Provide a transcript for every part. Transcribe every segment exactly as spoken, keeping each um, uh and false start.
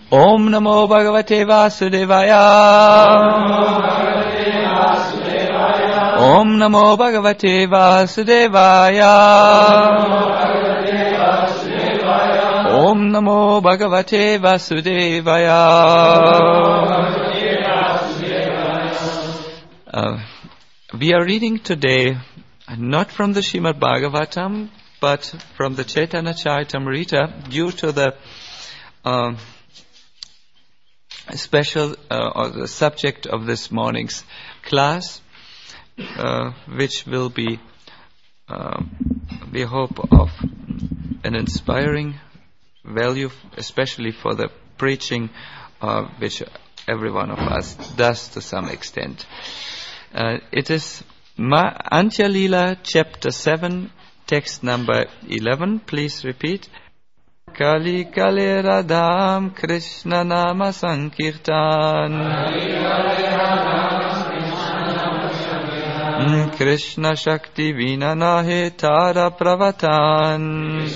Om Namo Bhagavate Vasudevaya. Om Namo Bhagavate Vasudevaya. Om Namo Bhagavate Vasudevaya. Uh, we are reading today not from the Srimad Bhagavatam, but from the Chaitanya Charitamrita, due to the uh, special uh, or the subject of this morning's class, uh, which will be, uh, we hope, of an inspiring value, especially for the preaching, uh, which every one of us does to some extent. Uh, it is Ma Antya Lila, chapter seven, text number eleven. Please repeat. Kali Kali Radham Krishna Nama Sankirtan. Krishna Shakti Vina Nahe Tara Pravatan.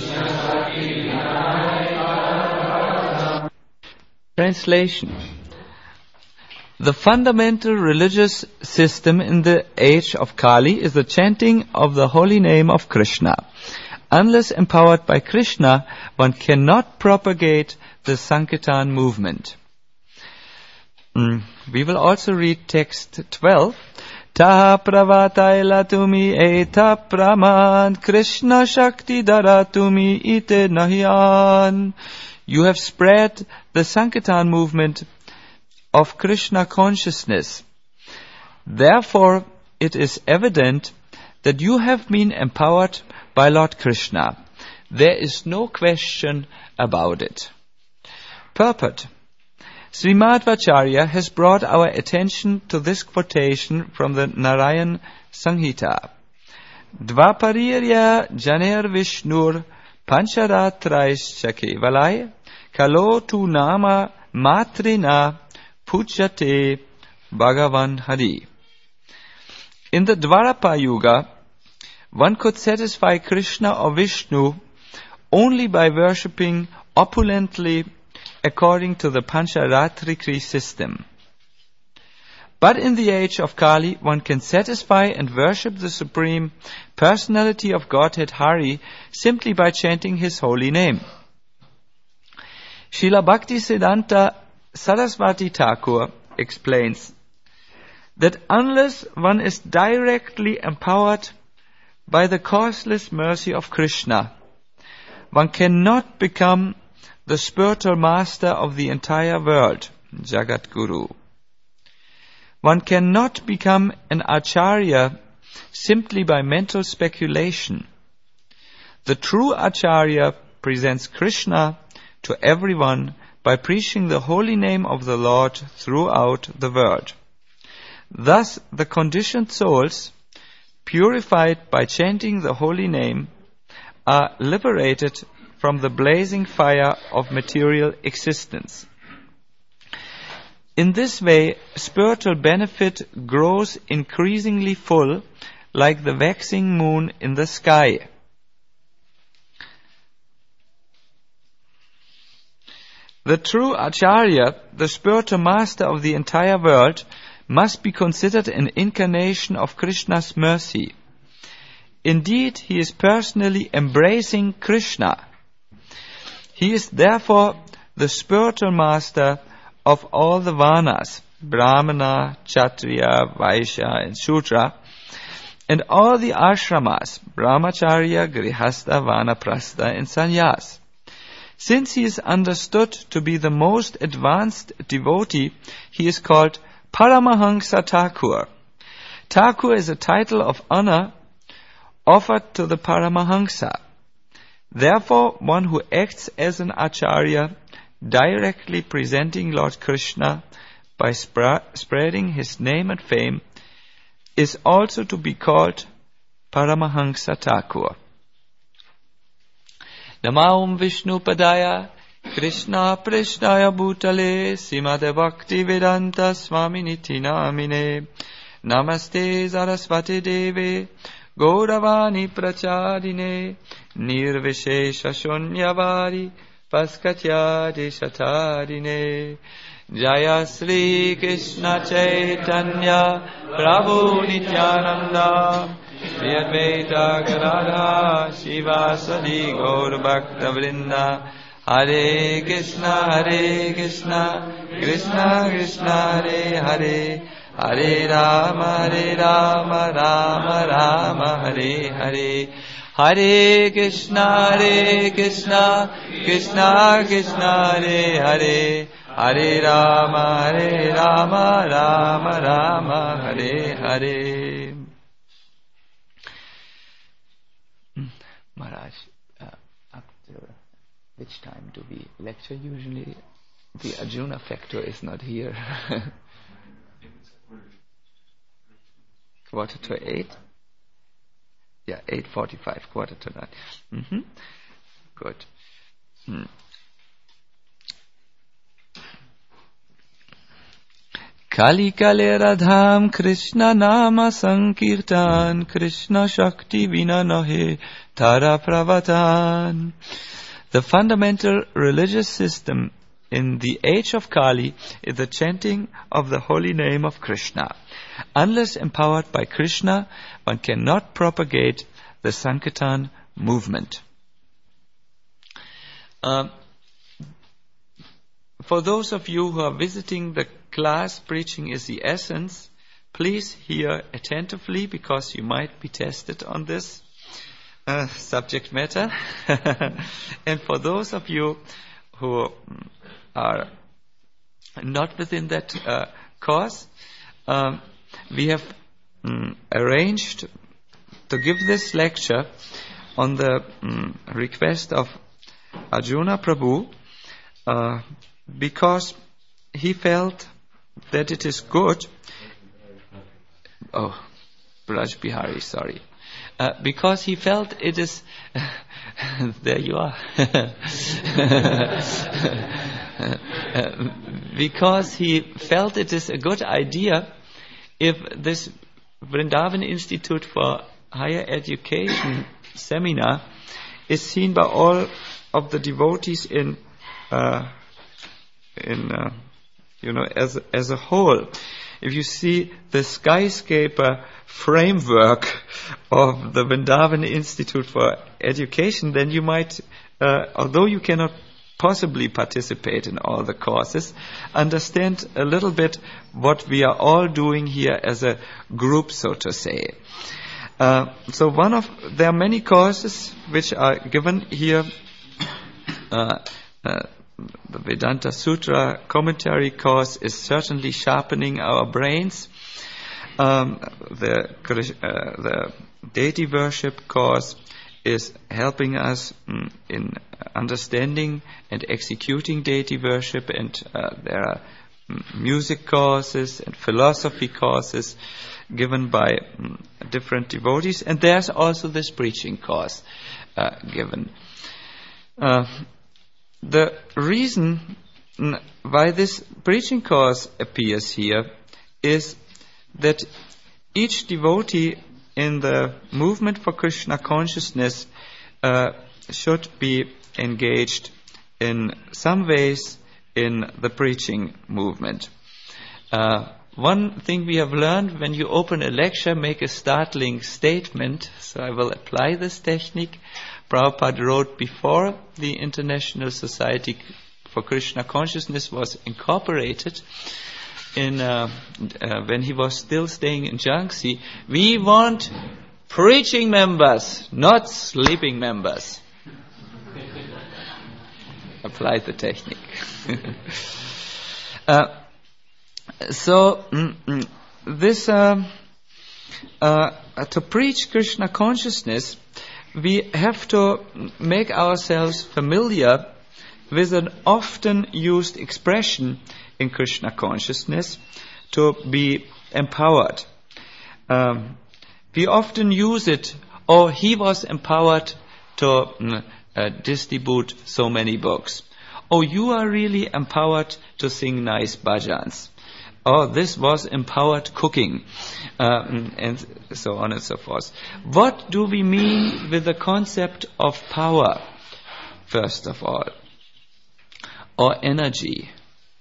Translation. The fundamental religious system in the age of Kali is the chanting of the holy name of Krishna. Unless empowered by Krishna, one cannot propagate the Sankirtan movement. Mm. We will also read text twelve. Taha pravataila tumi eta praman Krishna Shakti daratumi ite nahyan. You have spread the Sankirtan movement of Krishna consciousness. Therefore, it is evident that you have been empowered by Lord Krishna. There is no question about it. Purport. Sri Madhvacharya has brought our attention to this quotation from the Narayan Samhita. Dvaparirya janer vishnur pancharatraischa kevalai kalo tu nama matrina pujate Bhagavan Hari. In the Dwarapa Yuga, one could satisfy Krishna or Vishnu only by worshipping opulently according to the Pancharatrikri system. But in the age of Kali, one can satisfy and worship the Supreme Personality of Godhead Hari simply by chanting His holy name. Srila Bhaktisiddhanta Saraswati Thakur explains that unless one is directly empowered by the causeless mercy of Krishna, one cannot become the spiritual master of the entire world, Jagat Guru. One cannot become an acharya simply by mental speculation. The true acharya presents Krishna to everyone by preaching the holy name of the Lord throughout the world. Thus, the conditioned souls, purified by chanting the holy name, are liberated from the blazing fire of material existence. In this way, spiritual benefit grows increasingly full, like the waxing moon in the sky. The true Acharya, the spiritual master of the entire world, must be considered an incarnation of Krishna's mercy. Indeed, he is personally embracing Krishna. He is therefore the spiritual master of all the Varnas, Brahmana, Kshatriya, Vaishya and Shudra, and all the ashramas, Brahmacharya, Grihastha, Vanaprastha and Sannyas. Since he is understood to be the most advanced devotee, he is called Paramahansa Thakur. Thakur is a title of honor offered to the Paramahansa. Therefore, one who acts as an acharya, directly presenting Lord Krishna by spra- spreading his name and fame, is also to be called Paramahansa Thakur. Namo Vishnu Padaya Krishna Prishnaya Bhutale Srimade Bhakti Vedanta Swami Niti Namine Namaste Saraswati Deve Gauravani Pracharine Nirvishesha Shunyavari Paskatya Deshatadine Jaya Sri Krishna Chaitanya Prabhu Nityananda Shri Advaita Gadadhara Shivasadi Gaur Bhakta Vrinda Hare Krishna Hare Krishna Krishna Krishna Hare Hare Hare Rama Hare Rama Rama Rama Hare Hare Hare Krishna Hare Krishna Krishna Krishna Hare Hare Hare Rama Hare Rama Rama Rama Hare Hare. Maharaj, uh, up to which time do we lecture usually? The Arjuna factor is not here. Quarter to eight? Yeah, eight forty-five, quarter to nine. Mm-hmm. Good. Hmm. Kali Kale Radham Krishna Nama Sankirtan Krishna Shakti Vina Nahe Tara Pravatan. The fundamental religious system in the age of Kali is the chanting of the holy name of Krishna. Unless empowered by Krishna, one cannot propagate the Sankirtan movement. Um, for those of you who are visiting the class Preaching is the Essence, please hear attentively because you might be tested on this uh, subject matter. And for those of you who are not within that uh, course, um, we have um, arranged to give this lecture on the um, request of Arjuna Prabhu uh, because he felt that it is good. Oh, Braj Bihari, sorry. Uh, because he felt it is. There you are. uh, because he felt it is a good idea if this Vrindavan Institute for Higher Education seminar is seen by all of the devotees in, uh, in uh, you know, as as a whole. If you see the skyscraper framework of the Vrindavan Institute for Education, then you might, uh, although you cannot possibly participate in all the courses, understand a little bit what we are all doing here as a group, so to say. Uh, so one of, there are many courses which are given here. Uh, uh, the Vedanta Sutra commentary course is certainly sharpening our brains. Um, the, uh, the deity worship course is helping us mm, in understanding and executing deity worship, and uh, there are mm, music courses and philosophy courses given by mm, different devotees, and there's also this preaching course uh, given. Uh, the reason mm, why this preaching course appears here is that each devotee in the movement for Krishna consciousness uh, should be engaged in some ways in the preaching movement. Uh, one thing we have learned, when you open a lecture, make a startling statement. So I will apply this technique. Prabhupada wrote before the International Society for Krishna Consciousness was incorporated, in uh, uh, when he was still staying in Jhansi, we want preaching members, not sleeping members. Apply the technique. uh, so mm, mm, this uh, uh, to preach Krishna consciousness, we have to make ourselves familiar with an often used expression in Krishna consciousness, to be empowered. Um, we often use it, oh, he was empowered to mm, uh, distribute so many books. Oh, you are really empowered to sing nice bhajans. Oh, this was empowered cooking, uh, and so on and so forth. What do we mean with the concept of power, first of all? or energy?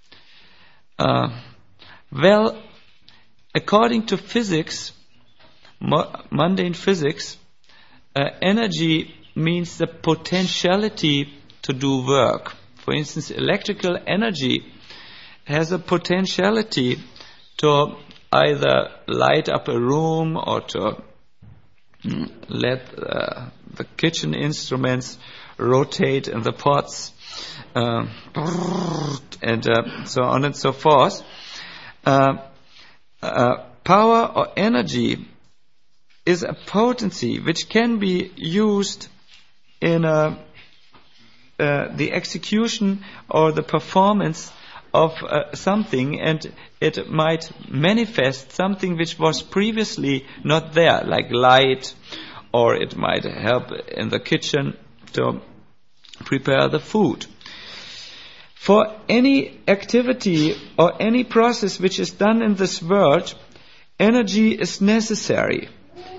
Uh, well, according to physics, mo- mundane physics, uh, energy means the potentiality to do work. For instance, electrical energy has a potentiality to either light up a room or to mm, let uh, the kitchen instruments rotate in the pots, uh, and uh, so on and so forth. Uh, uh, power or energy is a potency which can be used in a, uh, the execution or the performance of uh, something, and it might manifest something which was previously not there, like light, or it might help in the kitchen to prepare the food. For any activity or any process which is done in this world, energy is necessary.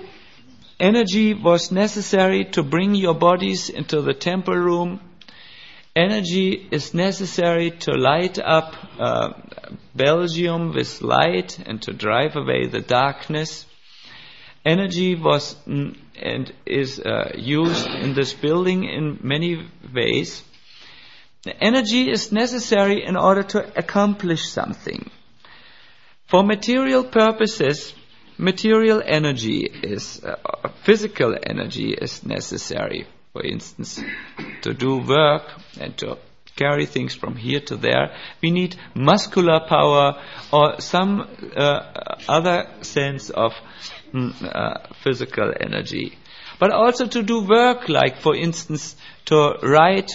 Energy was necessary to bring your bodies into the temple room. Energy is necessary to light up uh, Belgium with light and to drive away the darkness. Energy was mm, and is uh, used in this building in many ways. Energy is necessary in order to accomplish something. For material purposes, material energy is, uh, physical energy is necessary. For instance, to do work and to carry things from here to there, we need muscular power or some uh, other sense of mm, uh, physical energy. But also to do work, like, for instance, to write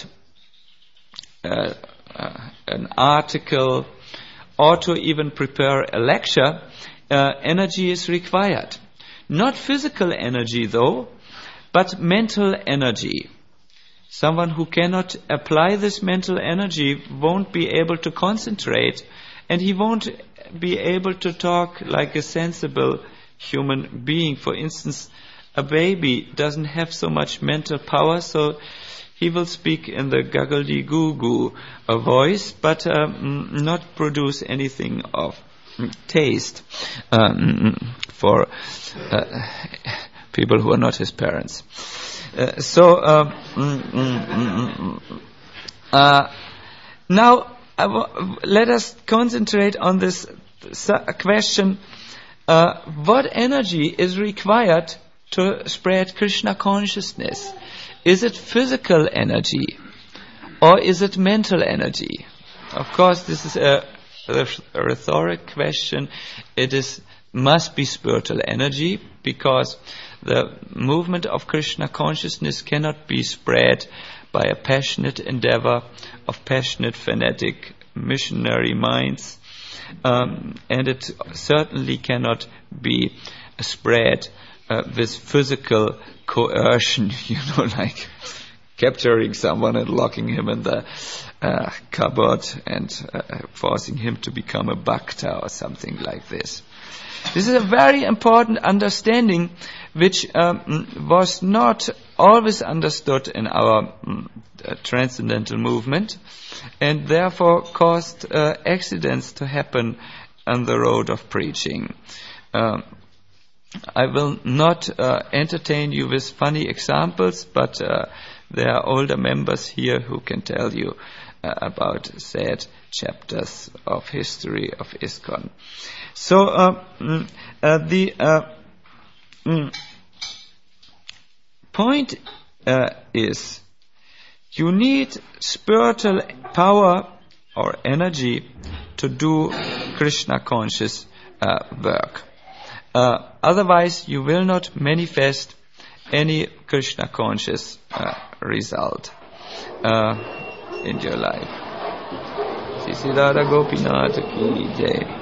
uh, uh, an article or to even prepare a lecture, uh, energy is required. Not physical energy, though, but mental energy. Someone who cannot apply this mental energy won't be able to concentrate, and he won't be able to talk like a sensible human being. For instance, a baby doesn't have so much mental power, so he will speak in the guggle-goo-goo voice, but um, not produce anything of taste um, for uh, people who are not his parents. Uh, so, uh, mm, mm, mm, mm, uh, now I w- let us concentrate on this su- question, uh, what energy is required to spread Krishna consciousness? Is it physical energy or is it mental energy? Of course, this is a, a rhetoric question. It is must be spiritual energy, because the movement of Krishna consciousness cannot be spread by a passionate endeavor of passionate fanatic missionary minds, um, and it certainly cannot be spread uh, with physical coercion, you know, like capturing someone and locking him in the uh, cupboard and uh, forcing him to become a bhakta or something like this. This is a very important understanding which um, was not always understood in our um, uh, transcendental movement, and therefore caused uh, accidents to happen on the road of preaching. Um, I will not uh, entertain you with funny examples, but uh, there are older members here who can tell you uh, about sad chapters of history of ISKCON. So uh, mm, uh, the uh, mm, point uh, is you need spiritual power or energy to do Krishna conscious uh, work. Uh, otherwise, you will not manifest any Krishna conscious uh, result uh, in your life. Sri Radha Gopinath ki jai.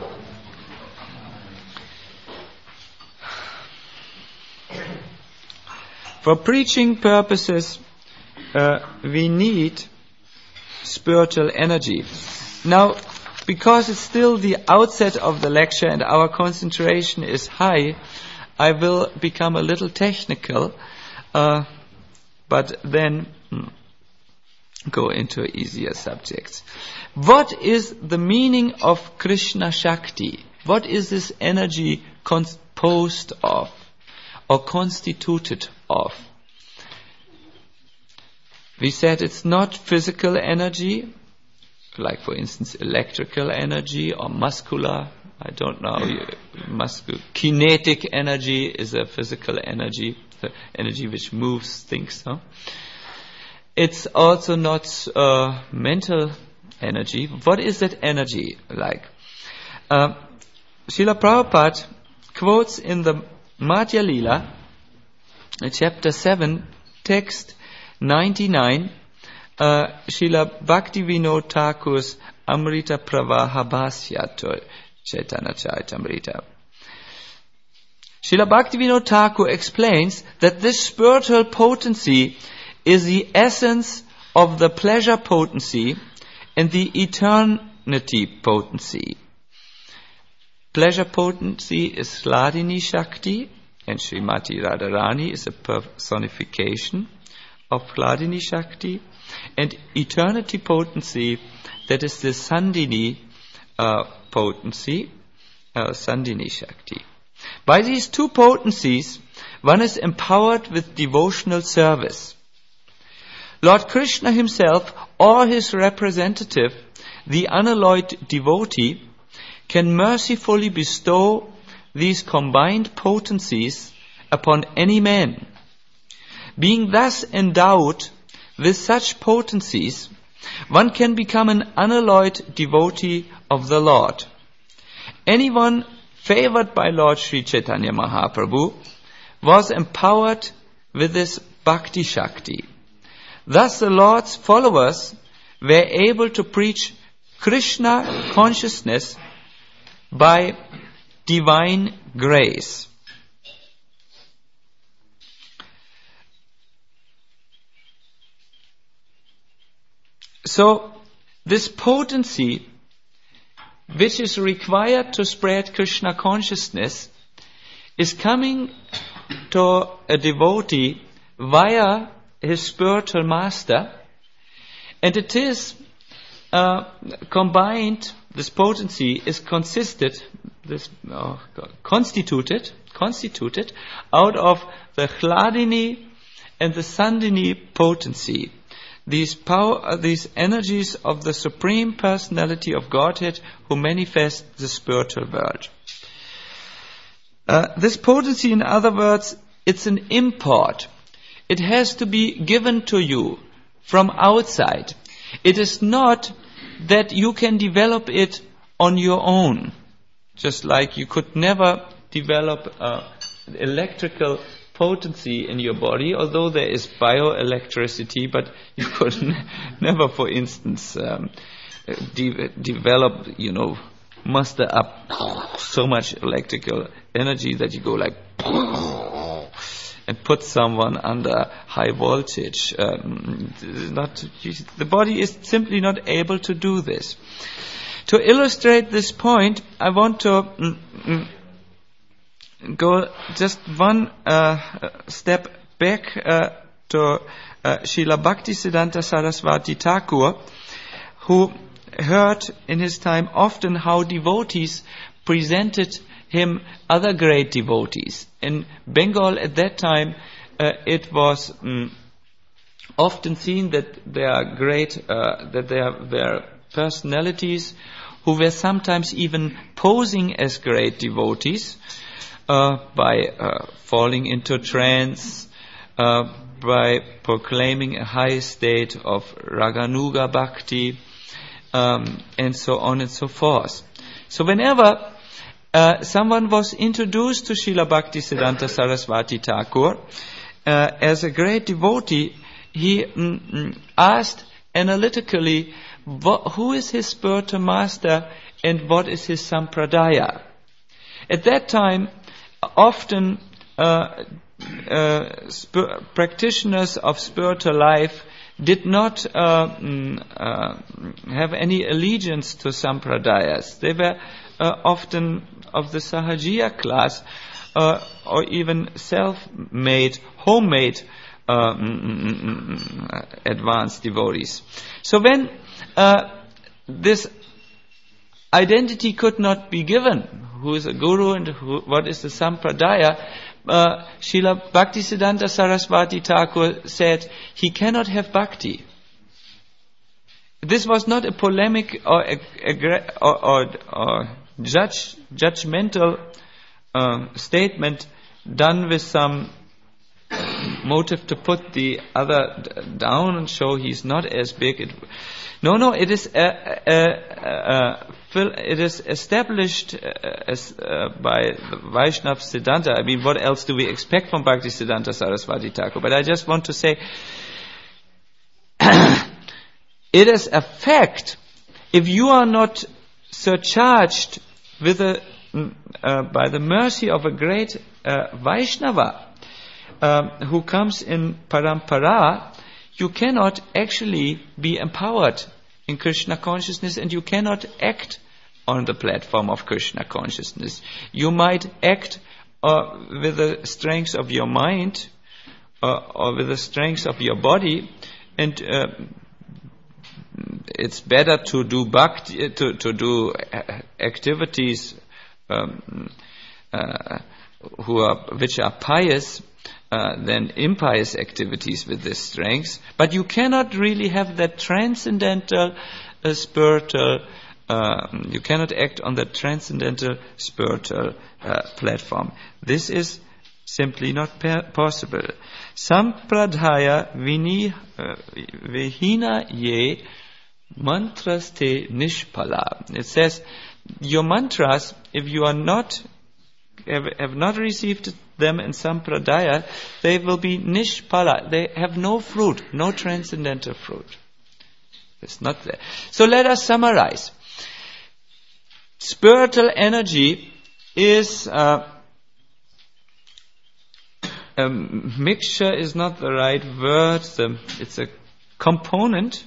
For preaching purposes, uh, we need spiritual energy. Now, because it's still the outset of the lecture and our concentration is high, I will become a little technical, uh, but then go into easier subjects. What is the meaning of Krishna Shakti? What is this energy composed of or constituted of? We said it's not physical energy, like for instance electrical energy or muscular, I don't know, muscular. Kinetic energy is a physical energy, the energy which moves things. No? It's also not uh, mental energy. What is that energy like? Uh, Srila Prabhupada quotes in the Madhya Lila, chapter seven, text ninety-nine, uh, Srila Bhaktivinoda Thakur's Amrita Pravaha Bhasyatur Chaitanya Charitamrita. Srila Bhaktivinoda Thakur explains that this spiritual potency is the essence of the pleasure potency and the eternity potency. Pleasure potency is Hladini Shakti, and Srimati Radharani is a personification of Hladini Shakti, and eternity potency, that is the Sandini uh, potency, uh, Sandini Shakti. By these two potencies, one is empowered with devotional service. Lord Krishna himself or his representative, the unalloyed devotee, can mercifully bestow these combined potencies upon any man. Being thus endowed with such potencies, one can become an unalloyed devotee of the Lord. Anyone favored by Lord Sri Chaitanya Mahaprabhu was empowered with this Bhakti Shakti. Thus the Lord's followers were able to preach Krishna consciousness by divine grace. So, this potency which is required to spread Krishna consciousness is coming to a devotee via his spiritual master, and it is uh, combined, this potency is consisted, this oh God, constituted, constituted out of the Hladini and the Sandini potency. These power, these energies of the Supreme Personality of Godhead who manifest the spiritual world. Uh, this potency, in other words, it's an import. It has to be given to you from outside. It is not that you can develop it on your own. Just like you could never develop uh, electrical potency in your body, although there is bioelectricity, but you could n- never, for instance, um, de- develop, you know, muster up so much electrical energy that you go like and put someone under high voltage. Um, not, the body is simply not able to do this. To illustrate this point, I want to mm, mm, go just one uh, step back uh, to uh, Srila Bhaktisiddhanta Saraswati Thakur, who heard in his time often how devotees presented him other great devotees. In Bengal at that time, uh, it was um, often seen that there are great, uh, that there were personalities who were sometimes even posing as great devotees, Uh, by uh, falling into trance, uh, by proclaiming a high state of Raganuga Bhakti, um, and so on and so forth. So whenever uh, someone was introduced to Srila Bhaktisiddhanta Saraswati Thakur uh, as a great devotee, he mm, mm, asked analytically, wh- who is his spiritual master and what is his sampradaya? At that time, often uh, uh, sp- practitioners of spiritual life did not uh, mm, uh, have any allegiance to sampradayas. They were uh, often of the Sahajiya class, uh, or even self-made, homemade uh, mm, mm, mm, mm, advanced devotees. So when uh, this identity could not be given, who is a guru and who, what is the sampradaya, uh, Srila Bhaktisiddhanta Saraswati Thakur said he cannot have bhakti. This was not a polemic or, a, a, or, or, or judge, judgmental uh, statement done with some motive to put the other d- down and show he's not as big. It, no, no, it is uh, uh, uh, uh, it is established uh, as, uh, by Vaishnava Siddhanta. I mean, what else do we expect from Bhaktisiddhanta Saraswati Thakur? But I just want to say, it is a fact, if you are not surcharged with a, uh, by the mercy of a great uh, Vaishnava um, who comes in parampara, you cannot actually be empowered in Krishna consciousness, and you cannot act on the platform of Krishna consciousness. You might act uh, with the strength of your mind uh, or with the strength of your body, and uh, it's better to do bhakti, to, to do activities um, uh, who are which are pious uh, than impious activities with this strength. But you cannot really have that transcendental uh, spiritual. Uh, you cannot act on that transcendental spiritual uh, platform. This is simply not pa- possible. Sampradaya vini uh, vihina ye mantras te nishpala. It says, your mantras, if you are not, have, have not received them in sampradaya, they will be nishpala. They have no fruit, no transcendental fruit. It's not there. So let us summarize. Spiritual energy is uh, a mixture is not the right word. It's a component.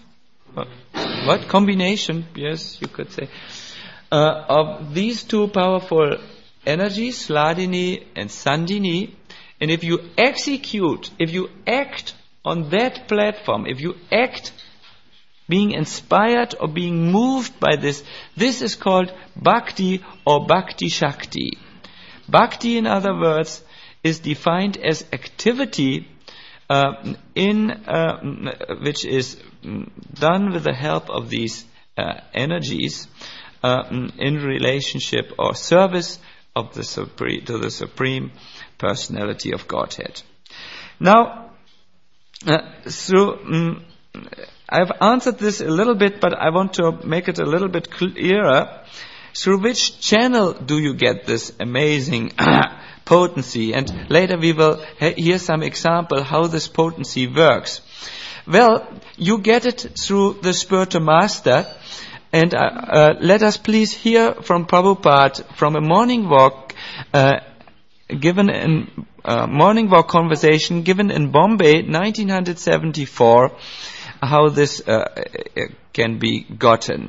What? Combination, yes, you could say, uh, of these two powerful energies, Hladini and Sandhini. And if you execute, if you act on that platform, if you act being inspired or being moved by this, this is called Bhakti or Bhakti Shakti. Bhakti, in other words, is defined as activity uh, in uh, which is done with the help of these uh, energies uh, in relationship or service of the supreme, to the Supreme Personality of Godhead. Now, uh, through um, I've answered this a little bit, but I want to make it a little bit clearer. Through which channel do you get this amazing potency? And later we will ha- hear some example how this potency works. Well, you get it through the spiritual master. And uh, uh, let us please hear from Prabhupada from a morning walk uh, given in uh, morning walk conversation given in Bombay, nineteen seventy-four. How this uh, can be gotten.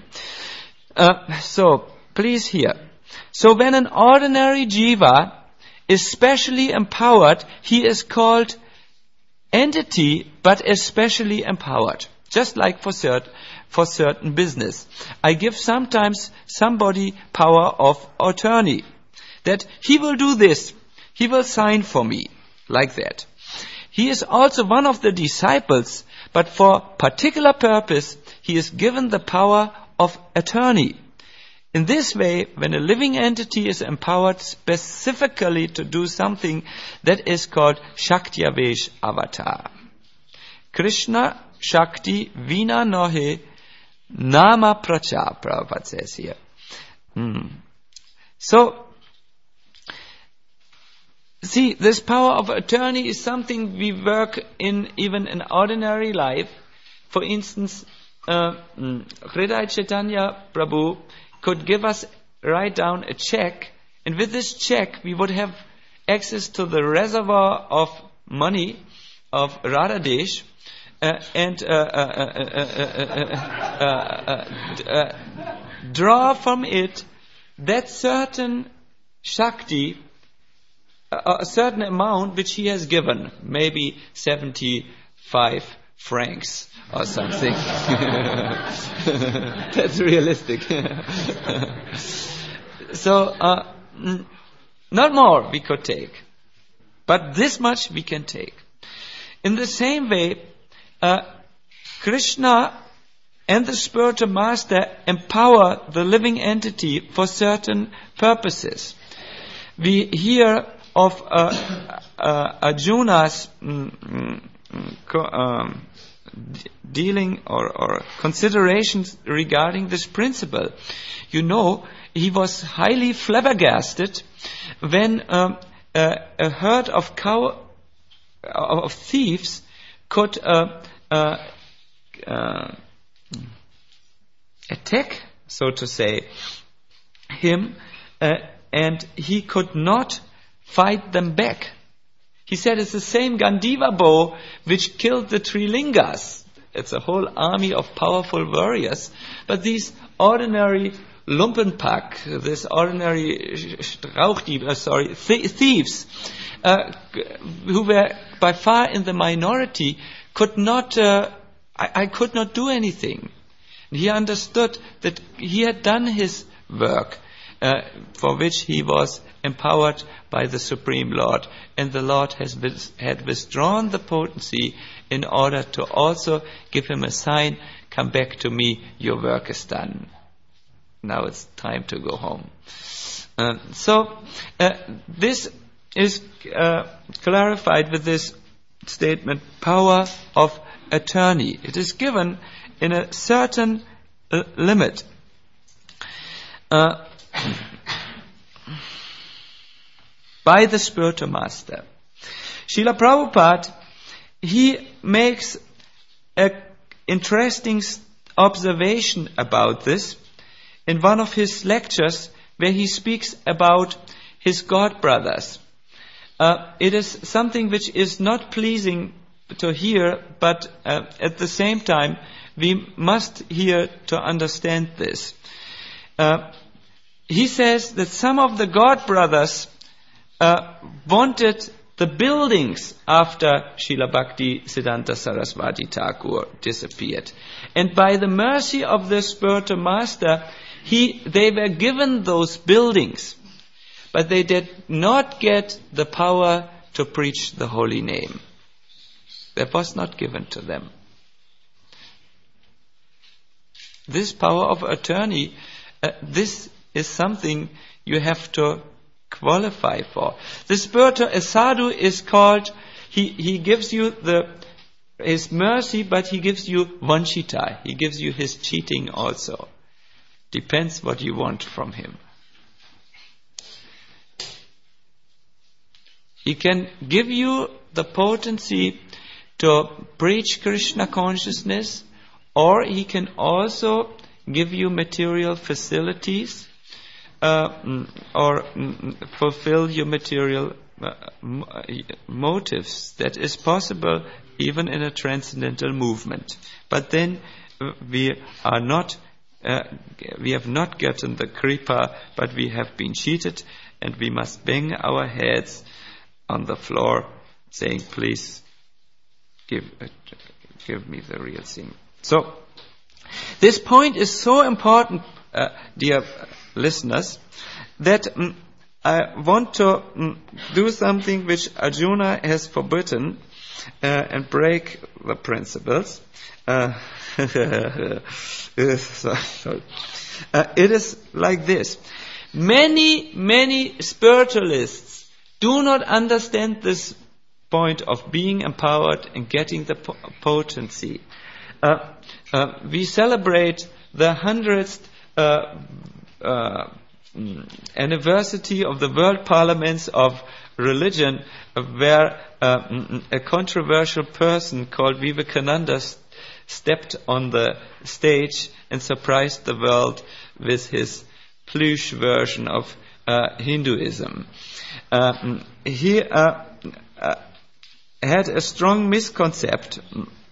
Uh, so, please hear. So when an ordinary jiva is specially empowered, he is called entity, but especially empowered. Just like for cert, for certain business. I give sometimes somebody power of attorney. That he will do this. He will sign for me. Like that. He is also one of the disciples, but for particular purpose, he is given the power of attorney. In this way, when a living entity is empowered specifically to do something, that is called Shaktiavesh Avatar. Krishna Shakti Vina Nohe Nama Pracha, Prabhupada says here. Hmm. So, see, this power of attorney is something we work in even in ordinary life. For instance, uh, Hridaya Chaitanya Prabhu could give us, write down a check, and with this check we would have access to the reservoir of money of Radhadesh, uh, and uh, uh, uh, uh, uh, uh, uh, draw from it that certain Shakti a, a certain amount which he has given, maybe seventy-five francs or something. That's realistic. So, uh, n- not more we could take, but this much we can take. In the same way, uh, Krishna and the spiritual master empower the living entity for certain purposes. We hear of uh, uh, Arjuna's mm, mm, co- um, d- dealing or, or considerations regarding this principle. You know, he was highly flabbergasted when um, uh, a herd of cow of thieves could uh, uh, uh, attack, so to say, him, uh, and he could not fight them back. He said it's the same Gandiva bow which killed the Trilingas. It's a whole army of powerful warriors. But these ordinary Lumpenpack, this ordinary Strauchdieb, uh, sorry, th- thieves, uh, who were by far in the minority, could not, uh, I, I could not do anything. He understood that he had done his work, uh, for which he was empowered by the Supreme Lord, and the Lord has with, had withdrawn the potency in order to also give him a sign, come back to me, your work is done. Now it's time to go home. Uh, so, uh, this is uh, clarified with this statement, power of attorney. It is given in a certain uh, limit. Uh, by the spiritual master. Srila Prabhupada, he makes an interesting observation about this in one of his lectures where he speaks about his god brothers. Uh, it is something which is not pleasing to hear, but uh, at the same time we must hear to understand this. Uh, he says that some of the god brothers uh, wanted the buildings after Srila Bhakti Siddhanta Saraswati Thakur disappeared. And by the mercy of the spiritual master, he, they were given those buildings. But they did not get the power to preach the holy name. That was not given to them. This power of attorney, uh, this is something you have to qualify for. The spiritual sadhu is called, he, he gives you the his mercy, but he gives you vanchita. He gives you his cheating also. Depends what you want from him. He can give you the potency to preach Krishna consciousness, or he can also give you material facilities, uh, or fulfill your material uh, motives. That is possible even in a transcendental movement. But then uh, we are not, uh, we have not gotten the kripa, but we have been cheated, and we must bang our heads on the floor, saying, "Please, give uh, give me the real thing." So, this point is so important, uh, dear listeners, that um, I want to um, do something which Arjuna has forbidden uh, and break the principles. Uh, uh, it is like this. Many, many spiritualists do not understand this point of being empowered and getting the po- potency. Uh, uh, we celebrate the hundredth uh, uh, anniversary of the World Parliaments of Religion, uh, where uh, a controversial person called Vivekananda st- stepped on the stage and surprised the world with his plush version of uh, Hinduism. Uh, he uh, uh, had a strong misconception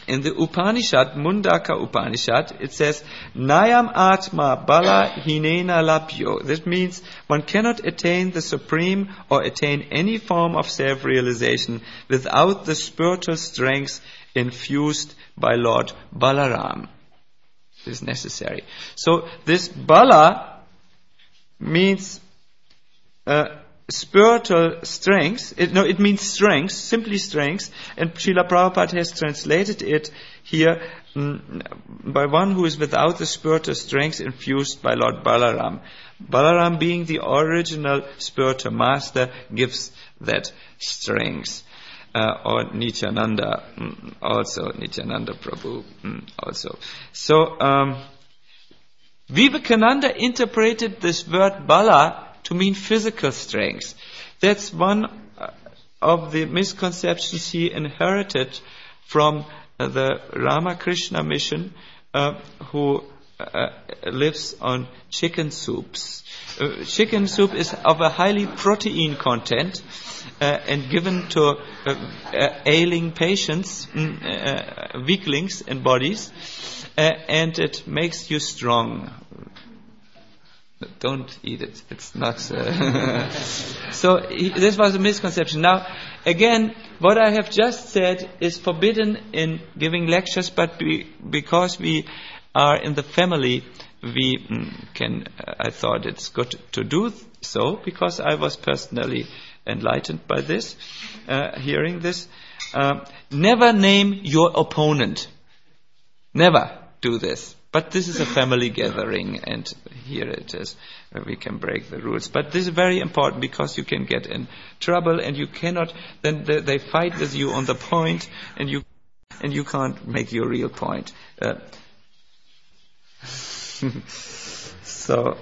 In the Upanishad, Mundaka Upanishad, it says, Nayam Atma Bala Hinena Labhyo. This means one cannot attain the supreme or attain any form of self-realization without the spiritual strength infused by Lord Balaram. This is necessary. So this Bala means uh, spiritual strength. It, no, it means strength, simply strength. And Srila Prabhupada has translated it here mm, by one who is without the spiritual strength infused by Lord Balaram. Balaram, being the original spiritual master, gives that strength. Uh, or Nityananda, mm, also Nityananda Prabhu, mm, also. So um, Vivekananda interpreted this word Bala to mean physical strength. That's one of the misconceptions he inherited from uh, the Ramakrishna mission, uh, who uh, lives on chicken soups. Uh, chicken soup is of a highly protein content uh, and given to uh, uh, ailing patients, uh, weaklings in bodies, uh, and it makes you strong. Don't eat it. It's not. Uh so he, this was a misconception. Now, again, what I have just said is forbidden in giving lectures, but be, because we are in the family, we mm, can. Uh, I thought it's good to do so because I was personally enlightened by this, uh, hearing this. Uh, never name your opponent. Never do this. But this is a family gathering, and here it is, where we can break the rules. But this is very important because you can get in trouble, and you cannot. Then they, they fight with you on the point, and you and you can't make your real point. Uh, so,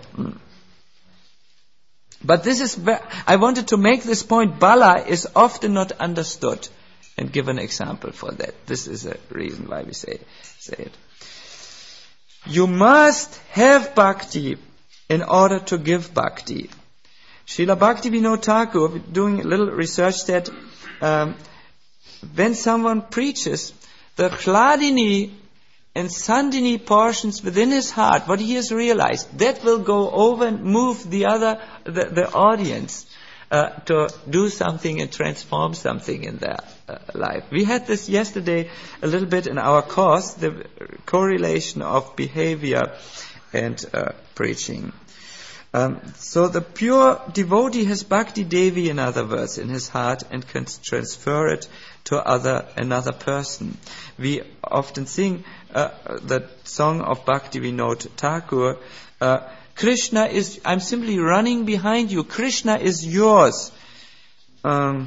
but this is. Ve- I wanted to make this point. Bala is often not understood, and give an example for that. This is a reason why we say say it. You must have bhakti in order to give bhakti. Srila Bhaktivinoda Thakur, doing a little research, said um, when someone preaches, the Hladini and Sandini portions within his heart, what he has realized, that will go over and move the other, the, the audience uh, to do something and transform something in their uh, life. We had this yesterday a little bit in our course, the correlation of behavior and uh, preaching. Um, so the pure devotee has Bhakti Devi, in other words, in his heart and can transfer it to other another person. We often sing uh, the song of Bhaktivinoda Thakur, uh, Krishna is, I'm simply running behind you. Krishna is yours. Um,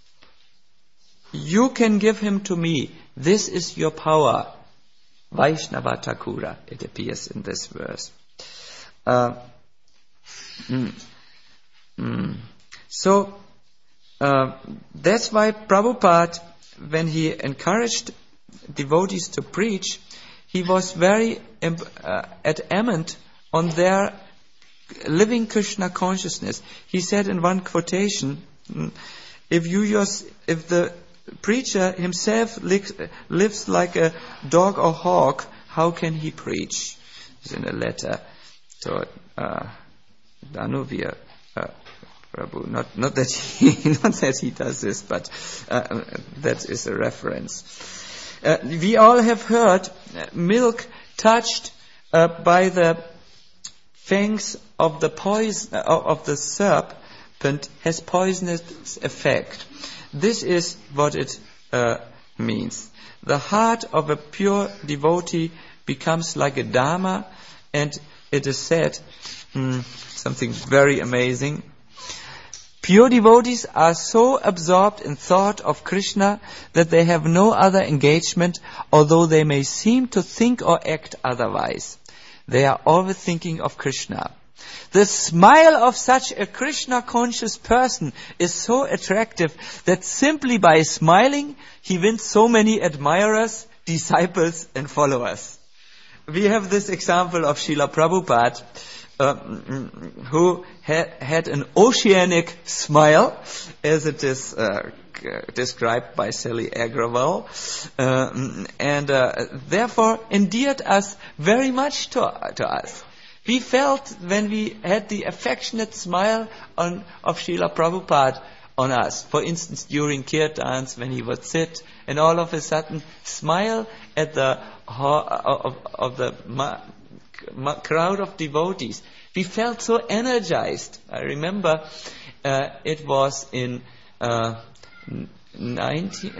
you can give him to me. This is your power. Vaishnava Thakura, it appears in this verse. Uh, mm, mm. So, uh, that's why Prabhupada, when he encouraged devotees to preach, he was very uh, adamant on their living Krishna consciousness. He said in one quotation, if you yours, if the preacher himself li- lives like a dog or hawk, how can he preach? It's in a letter to uh, Danuvia uh, Prabhu. Not, not that he, not that he does this, but uh, that is a reference. Uh, we all have heard uh, milk touched uh, by the fangs of the poison uh, of the serpent has poisonous effect. This is what it uh, means. The heart of a pure devotee becomes like a dharma, and it is said mm, something very amazing. Pure devotees are so absorbed in thought of Krishna that they have no other engagement, although they may seem to think or act otherwise. They are always thinking of Krishna. The smile of such a Krishna-conscious person is so attractive that simply by smiling, he wins so many admirers, disciples, and followers. We have this example of Srila Prabhupada, uh, who ha- had an oceanic smile, as it is uh, uh, described by Sally Agrawal, uh, and uh, therefore endeared us very much to, to us. We felt when we had the affectionate smile on of Srila Prabhupada on us. For instance, during kirtans, when he would sit and all of a sudden smile at the of, of the ma, ma, crowd of devotees. We felt so energized. I remember uh, it was in uh, nineteen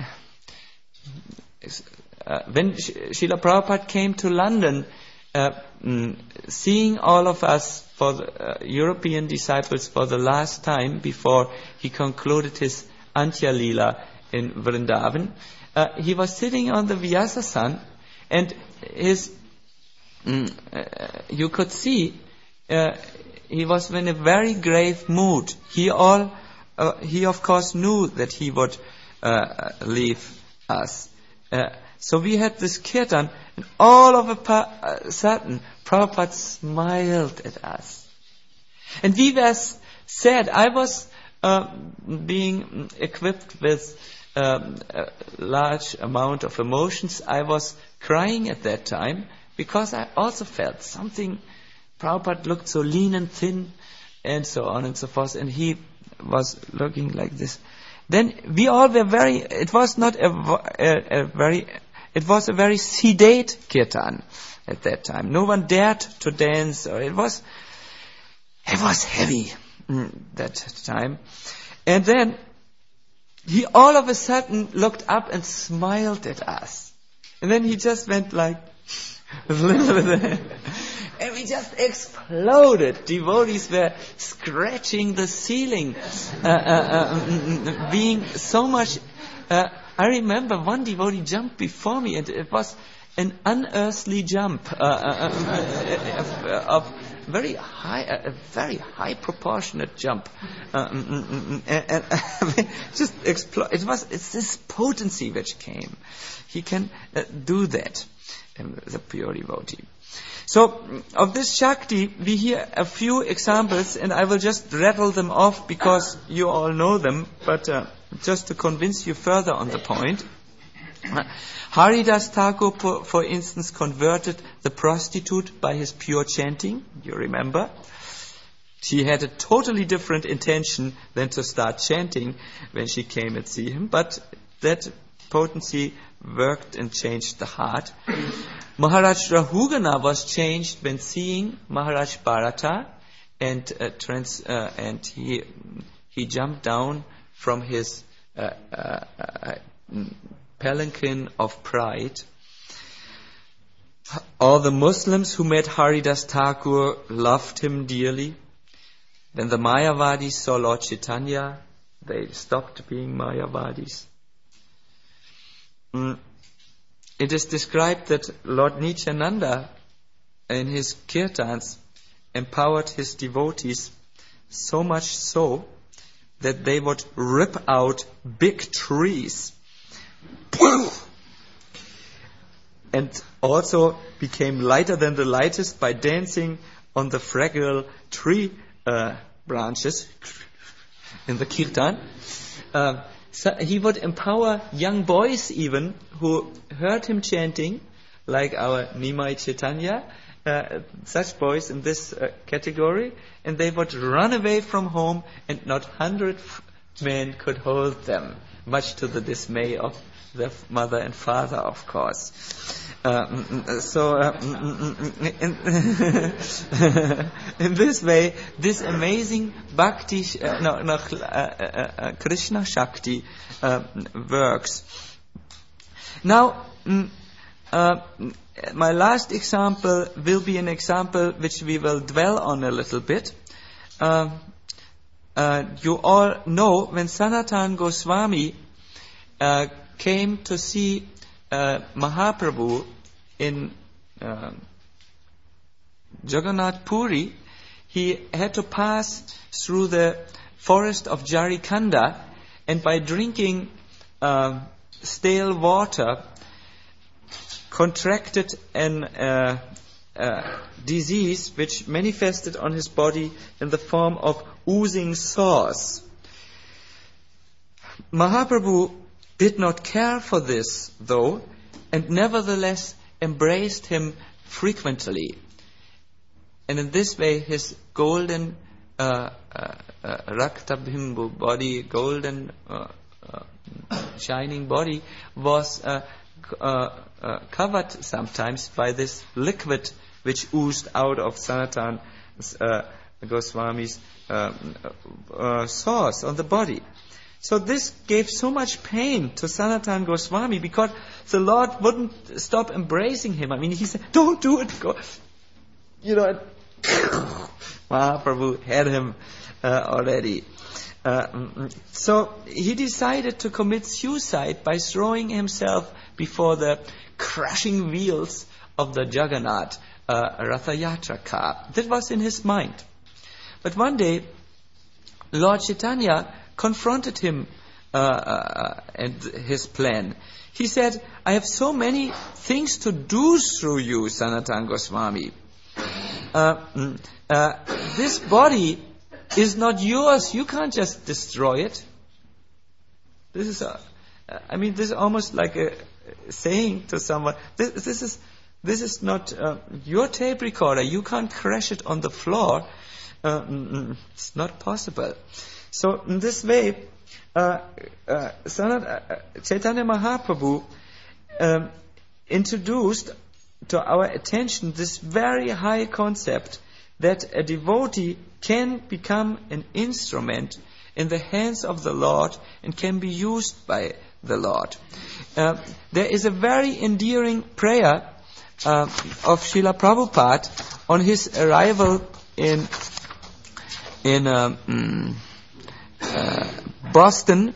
uh, when Srila Prabhupada came to London. Uh, mm, seeing all of us for the uh, European disciples for the last time before he concluded his Antya Leela in Vrindavan, uh, he was sitting on the Vyasasan, and his mm, uh, you could see uh, he was in a very grave mood. He all uh, he of course knew that he would uh, leave us. Uh, So we had this kirtan, and all of a pa- uh, sudden, Prabhupada smiled at us. And we were sad. I was uh, being equipped with um, a large amount of emotions. I was crying at that time, because I also felt something. Prabhupada looked so lean and thin, and so on and so forth, and he was looking like this. Then we all were very, it was not a, a, a very... It was a very sedate kirtan at that time. No one dared to dance, or it was, it was heavy mm, that time. And then he all of a sudden looked up and smiled at us. And then he just went like, and we just exploded. Devotees were scratching the ceiling, uh, uh, uh, being so much... Uh, I remember one devotee jumped before me, and it was an unearthly jump uh, uh, uh, of very high, a very high proportionate jump, uh, and, and uh, just explode. It was it's this potency which came. He can uh, do that, um, the pure devotee. So of this Shakti, we hear a few examples, and I will just rattle them off because you all know them, but uh, just to convince you further on the point. Haridas Thakur, for, for instance, converted the prostitute by his pure chanting. You remember? She had a totally different intention than to start chanting when she came and see him, but that potency worked and changed the heart. Maharaj Rahugana was changed when seeing Maharaj Bharata, and uh, trans, uh, and he he jumped down from his uh, uh, uh, palanquin of pride. All the Muslims who met Haridas Thakur loved him dearly. When the Mayavadis saw Lord Chaitanya, they stopped being Mayavadis. Mm. It is described that Lord Nityananda in his kirtans empowered his devotees so much so that they would rip out big trees and also became lighter than the lightest by dancing on the fragile tree uh, branches in the kirtan. Uh, so he would empower young boys even who heard him chanting, like our Nimai Chaitanya, uh, such boys in this uh, category, and they would run away from home, and not hundred men could hold them, much to the dismay of their mother and father, of course. Uh, so, uh, in, in this way, this amazing Bhakti, uh, no, no, uh, uh, uh, Krishna Shakti uh, works. Now, uh, my last example will be an example which we will dwell on a little bit. Uh, uh, you all know when Sanatana Goswami uh, came to see uh, Mahaprabhu in uh, Jagannath Puri, he had to pass through the forest of Jarikanda, and by drinking uh, stale water, contracted an uh, uh, disease which manifested on his body in the form of oozing sores. Mahaprabhu did not care for this, though, and nevertheless embraced him frequently. And in this way, his golden uh, uh, uh, Raktabhimbu body, golden uh, uh, shining body, was uh, uh, uh, covered sometimes by this liquid which oozed out of Sanatana uh, Goswami's uh, uh, sores on the body. So this gave so much pain to Sanatana Goswami because the Lord wouldn't stop embracing him. I mean, he said, "Don't do it." Go. You know, Mahaprabhu had him uh, already. Uh, so he decided to commit suicide by throwing himself before the crushing wheels of the Jagannath uh, Ratha Yatra car. That was in his mind. But one day, Lord Chaitanya confronted him uh, uh, and his plan. He said, "I have so many things to do through you, Sanatana Goswami. Uh, uh, this body is not yours. You can't just destroy it." This is, a, I mean, this is almost like a saying to someone, "This, this is, this is not uh, your tape recorder. You can't crash it on the floor. Uh, it's not possible." So in this way, uh, uh, Sanat, uh, Chaitanya Mahaprabhu um, introduced to our attention this very high concept that a devotee can become an instrument in the hands of the Lord and can be used by the Lord. Uh, there is a very endearing prayer uh, of Srila Prabhupada on his arrival in in um, mm, uh, Boston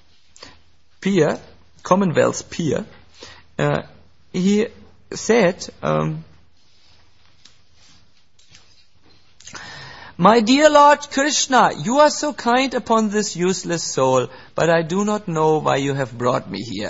Pier, Commonwealth Pier. Uh, he said, um, "My dear Lord Krishna, you are so kind upon this useless soul, but I do not know why you have brought me here.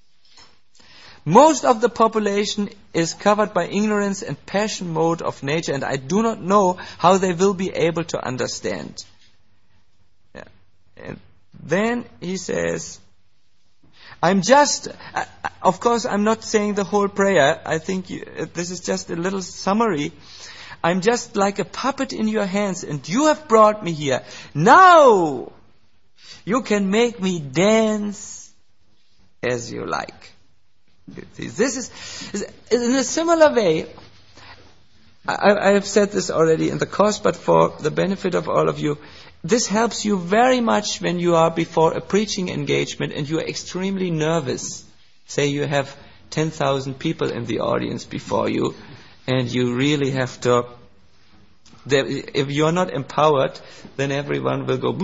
Most of the population is covered by ignorance and passion mode of nature, and I do not know how they will be able to understand." Yeah. And then he says, I'm just, uh, of course I'm not saying the whole prayer, I think you, uh, this is just a little summary. "I'm just like a puppet in your hands, and you have brought me here. Now you can make me dance as you like." This is, in a similar way, I, I have said this already in the course, but for the benefit of all of you, this helps you very much when you are before a preaching engagement and you are extremely nervous. Say you have ten thousand people in the audience before you, and you really have to, if you are not empowered, then everyone will go,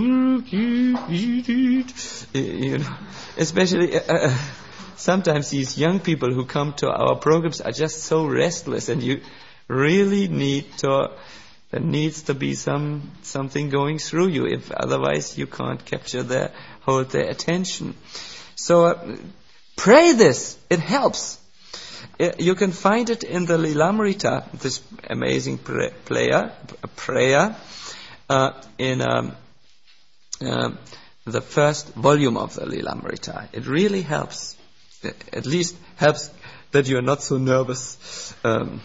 you know, especially uh, sometimes these young people who come to our programs are just so restless, and you really need to, there needs to be some something going through you, if otherwise you can't capture their, hold their attention. So uh, pray this, it helps. You can find it in the Lilamrita, this amazing pra- prayer, prayer uh, in um, uh, the first volume of the Lilamrita. It really helps. It at least helps that you are not so nervous. Um,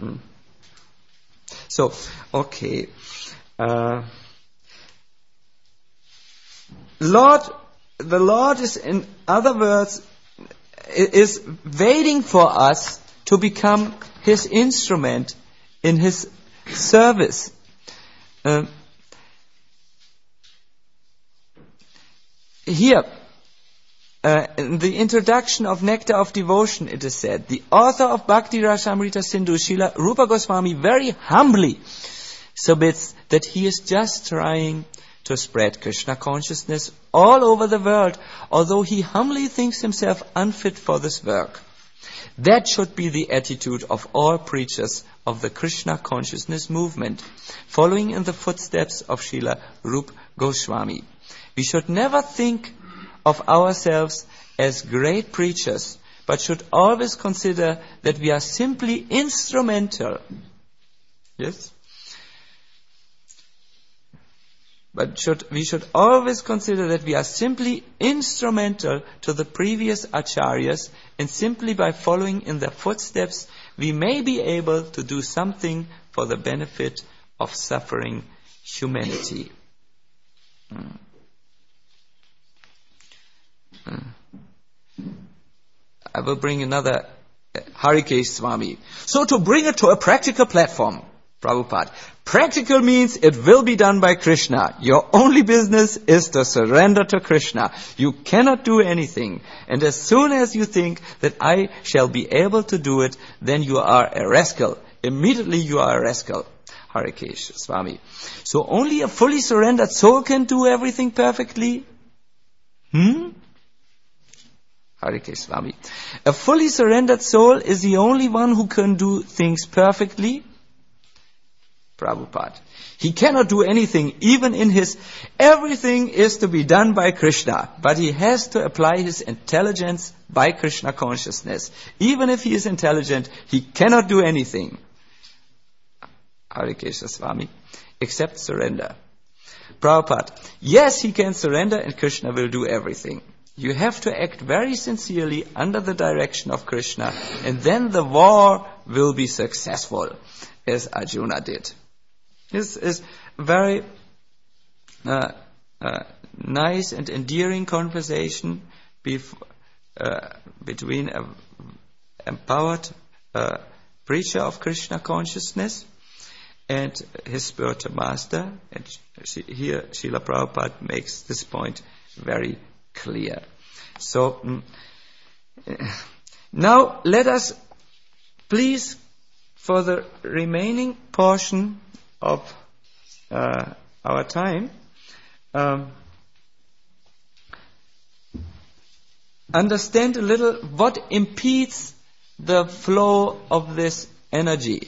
so, okay. Uh, Lord, the Lord is, in other words, is waiting for us to become His instrument in His service. Uh, here, uh, in the introduction of Nectar of Devotion, it is said, the author of Bhakti Rasamrita Sindhu, Srila Rupa Goswami, very humbly submits that he is just trying to spread Krishna consciousness all over the world, although he humbly thinks himself unfit for this work. That should be the attitude of all preachers of the Krishna consciousness movement, following in the footsteps of Srila Rupa Goswami. We should never think of ourselves as great preachers, but should always consider that we are simply instrumental. Yes? But but should, we should always consider that we are simply instrumental to the previous acharyas, and simply by following in their footsteps, we may be able to do something for the benefit of suffering humanity. Mm. Mm. I will bring another uh, Harikesh Swami. So to bring it to a practical platform, Prabhupada, practical means it will be done by Krishna. Your only business is to surrender to Krishna. You cannot do anything. And as soon as you think that I shall be able to do it, then you are a rascal. Immediately you are a rascal. Harikesh Swami. So only a fully surrendered soul can do everything perfectly? Hmm? Harikesh Swami. A fully surrendered soul is the only one who can do things perfectly? Prabhupada. He cannot do anything, even in his, everything is to be done by Krishna, but he has to apply his intelligence by Krishna consciousness. Even if he is intelligent, he cannot do anything. Harikesh Swami. Except surrender. Prabhupada. Yes, he can surrender and Krishna will do everything. You have to act very sincerely under the direction of Krishna, and then the war will be successful, as Arjuna did. This is very uh, uh, nice and endearing conversation bef- uh, between an empowered uh, preacher of Krishna consciousness and his spiritual master. And she, here Srila Prabhupada makes this point very clear. So mm, now let us please, for the remaining portion of uh, our time, um, understand a little what impedes the flow of this energy.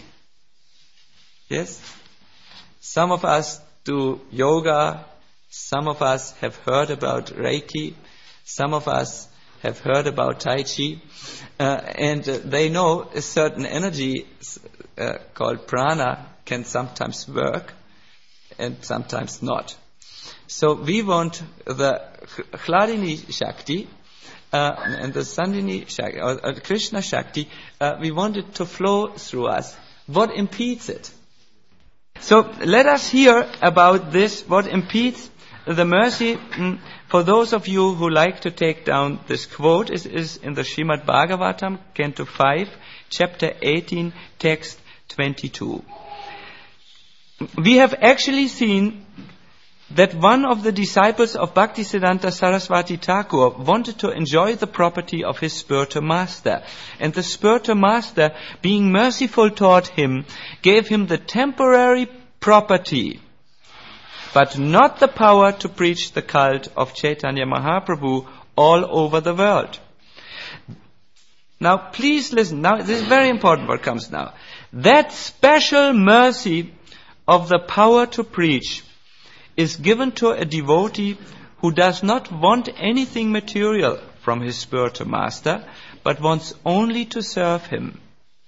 Yes? Some of us do yoga, some of us have heard about Reiki, some of us have heard about Tai Chi, uh, and uh, they know a certain energy uh, called prana can sometimes work and sometimes not. So we want the Hladini Shakti uh, and the Sandhini Shakti, or, or Krishna Shakti, uh, we want it to flow through us. What impedes it? So let us hear about this, what impedes the mercy. Mm, for those of you who like to take down this quote, is, is in the Srimad Bhagavatam, Canto five, Chapter eighteen, Text twenty-two. We have actually seen that one of the disciples of Bhaktisiddhanta Saraswati Thakur wanted to enjoy the property of his spiritual master. And the spiritual master, being merciful toward him, gave him the temporary property, but not the power to preach the cult of Chaitanya Mahaprabhu all over the world. Now please listen. Now this is very important what comes now. That special mercy of the power to preach is given to a devotee who does not want anything material from his spiritual master, but wants only to serve him.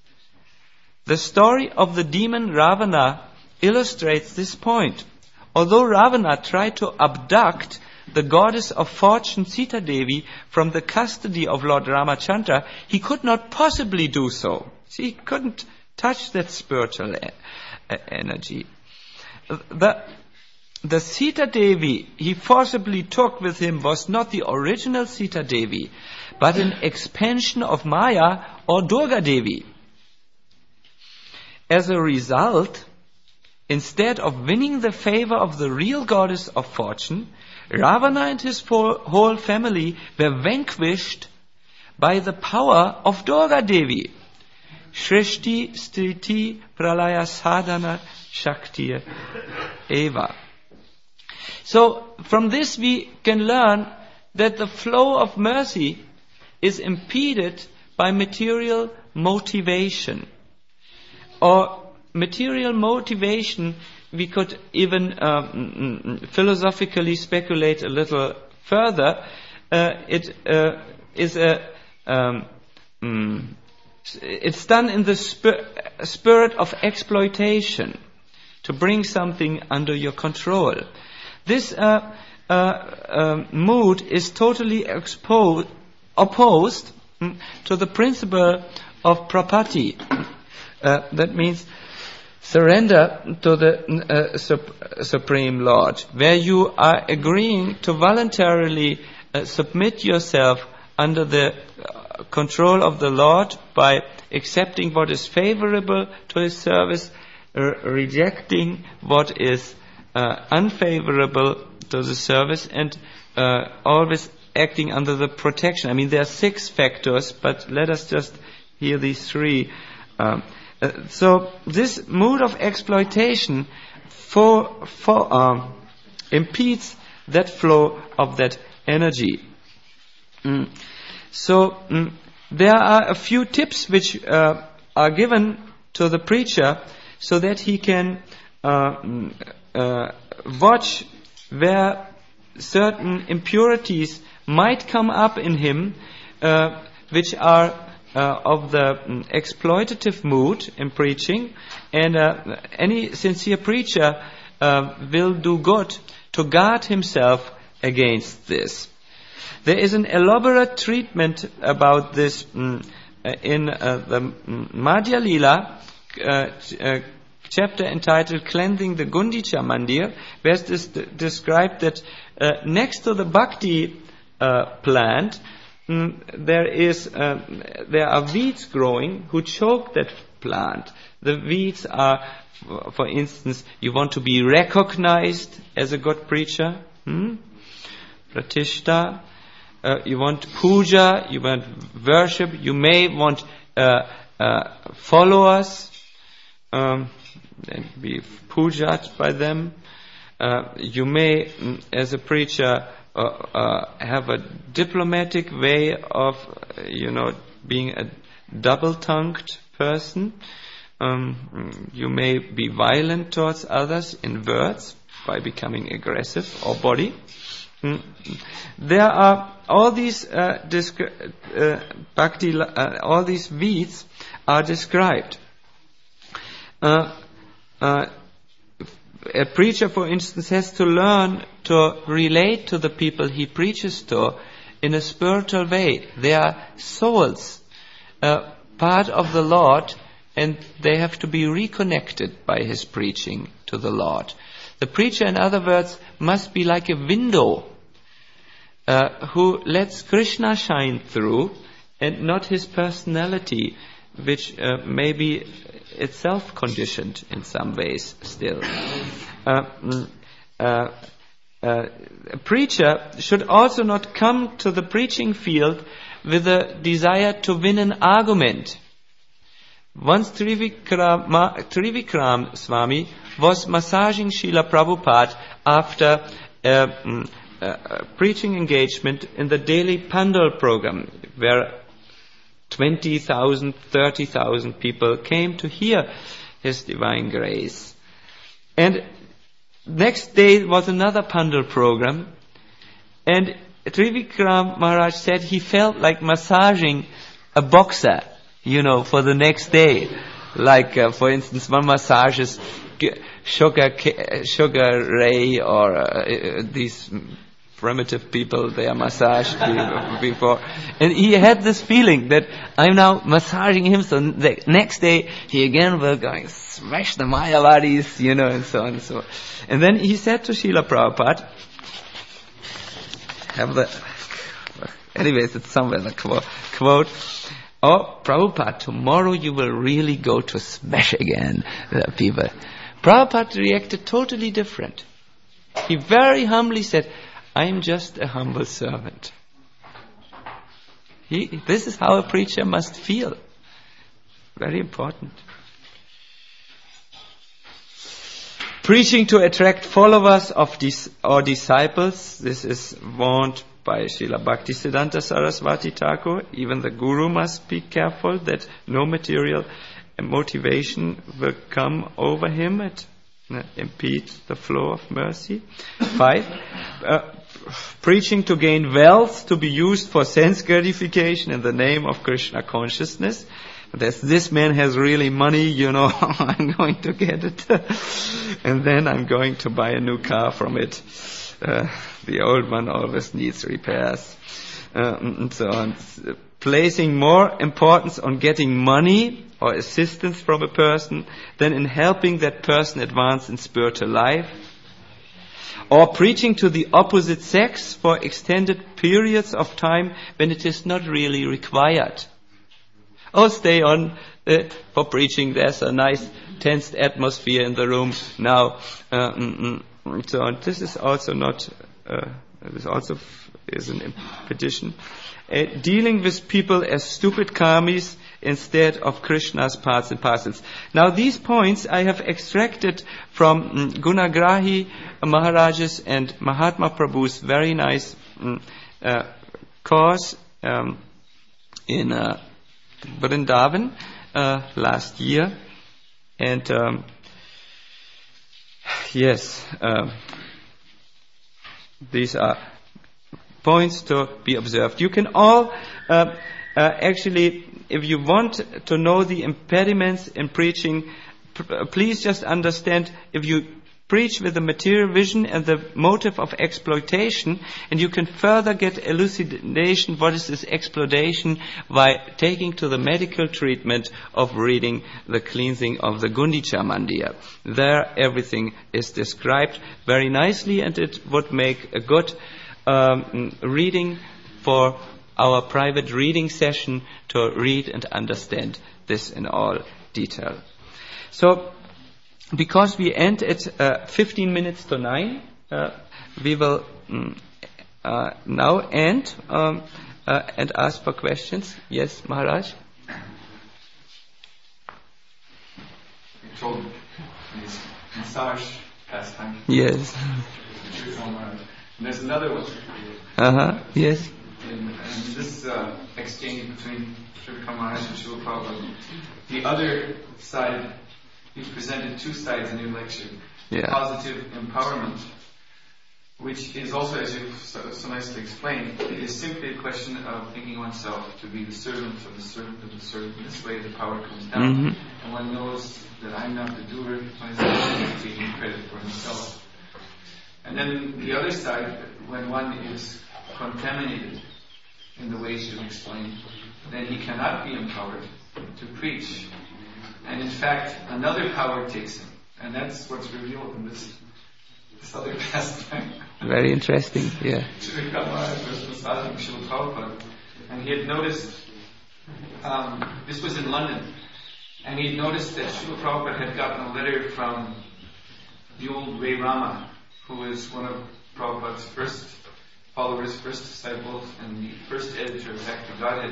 The story of the demon Ravana illustrates this point. Although Ravana tried to abduct the goddess of fortune Sita Devi from the custody of Lord Ramachandra, he could not possibly do so. See, he couldn't touch that spiritual e- energy. The The Sita Devi he forcibly took with him was not the original Sita Devi, but an expansion of Maya or Durga Devi. As a result, instead of winning the favor of the real goddess of fortune, Ravana and his whole family were vanquished by the power of Durga Devi. Shrishti Striti Pralaya Sadhana Shakti Eva. So from this we can learn that the flow of mercy is impeded by material motivation. Or material motivation, we could even um, philosophically speculate a little further. Uh, it uh, is a um, mm, it's done in the spir- spirit of exploitation, to bring something under your control. This uh, uh, uh, mood is totally expo- opposed mm, to the principle of prapatti. Uh, that means surrender to the uh, sup- Supreme Lord, where you are agreeing to voluntarily uh, submit yourself under the uh, control of the Lord by accepting what is favorable to His service, r- rejecting what is uh, unfavorable to the service, and uh, always acting under the protection. I mean, there are six factors, but let us just hear these three. Um, uh, so this mood of exploitation for, for, um, impedes that flow of that energy. Mm. So mm, there are a few tips which uh, are given to the preacher so that he can uh, uh, watch where certain impurities might come up in him, uh, which are uh, of the um, exploitative mood in preaching, and uh, any sincere preacher uh, will do good to guard himself against this. There is an elaborate treatment about this um, in uh, the Madhya Lila, uh, uh, chapter entitled Cleansing the Gundicha Mandir, where it is d- described that uh, next to the Bhakti uh, plant, mm, there is uh, there are weeds growing who choke that plant. The weeds are, for instance, you want to be recognized as a good preacher, hmm? Pratishta. Uh, you want puja, you want worship, you may want uh, uh, followers, um, and be pujat by them. Uh, you may, mm, as a preacher, uh, uh, have a diplomatic way of, uh, you know, being a double-tongued person. Um, you may be violent towards others in words by becoming aggressive or body. Mm. There are all these uh, descri- uh, bhakti, uh, all these weeds are described. Uh, uh, a preacher, for instance, has to learn to relate to the people he preaches to in a spiritual way. They are souls, uh, part of the Lord, and they have to be reconnected by his preaching to the Lord. The preacher, in other words, must be like a window uh, who lets Krishna shine through and not his personality, which uh, may be itself conditioned in some ways still. Uh, uh, uh, a preacher should also not come to the preaching field with a desire to win an argument. Once Trivikram, Trivikram Swami was massaging Srila Prabhupada after a, a, a preaching engagement in the daily Pandal program, where twenty thousand, thirty thousand people came to hear his divine grace. And next day was another Pandal program, and Trivikram Maharaj said he felt like massaging a boxer, you know, for the next day. Like, uh, for instance, one massages Sugar, Sugar Ray or uh, these primitive people, they are massaged before. And he had this feeling that I'm now massaging him, so the next day he again will go and smash the Mayavadis, you know, and so on and so on. And then he said to Srila Prabhupada, have the, anyways, it's somewhere the quote, quote, oh, Prabhupada, tomorrow you will really go to smash again the people. Prabhupada reacted totally different. He very humbly said, I'm just a humble servant. He, this is how a preacher must feel. Very important. Preaching to attract followers of dis, or disciples, this is warned by Srila Bhaktisiddhanta Saraswati Thakur. Even the Guru must be careful that no material motivation will come over him and uh, impede the flow of mercy. Five, uh, preaching to gain wealth to be used for sense gratification in the name of Krishna consciousness. This, this man has really money, you know, I'm going to get it. And then I'm going to buy a new car from it. Uh, the old one always needs repairs. Uh, and so on. Placing more importance on getting money or assistance from a person than in helping that person advance in spiritual life. Or preaching to the opposite sex for extended periods of time when it is not really required. Or stay on uh, for preaching. There's a nice tensed atmosphere in the room now. Uh, mm, mm, so on. This is also not. Uh, this also f- is an impetition. Uh, dealing with people as stupid karmis instead of Krishna's parts and parcels. Now these points I have extracted from um, Gunagrahi Maharaj's and Mahatma Prabhu's very nice um, uh, course um, in uh, Vrindavan uh, last year. And um, yes, uh, these are points to be observed. You can all uh, uh, actually, if you want to know the impediments in preaching, p- please just understand, if you preach with the material vision and the motive of exploitation, and you can further get elucidation what is this exploitation by taking to the medical treatment of reading the cleansing of the Gundicha Mandir. There everything is described very nicely, and it would make a good um, reading for our private reading session to read and understand this in all detail. So, because we end at uh, fifteen minutes to nine, uh, we will mm, uh, now end um, uh, and ask for questions. Yes, Maharaj? You told these massage pastime. Yes. And there's another one. Uh-huh, yes. And, and this uh, exchange between Srila Maharaj and Srila Prabhupada, the other side, you presented two sides in your lecture. Yeah. Positive empowerment, which is also, as you've so, so nicely explained, it is simply a question of thinking oneself to be the servant of the servant of the servant. This way the power comes down, Mm-hmm. and one knows that I'm not the doer, one is not taking credit for himself. And then the other side, when one is contaminated in the ways you explained, then he cannot be empowered to preach. And in fact, another power takes him. And that's what's revealed in this, this other pastime. Very interesting, yeah. Srila Maharaj was massaging Srila Prabhupada. And he had noticed, um, this was in London, and he had noticed that Srila Prabhupada had gotten a letter from the old Ray Rama, who is one of Prabhupada's first followers, first disciples, and the first editor of Back to Godhead.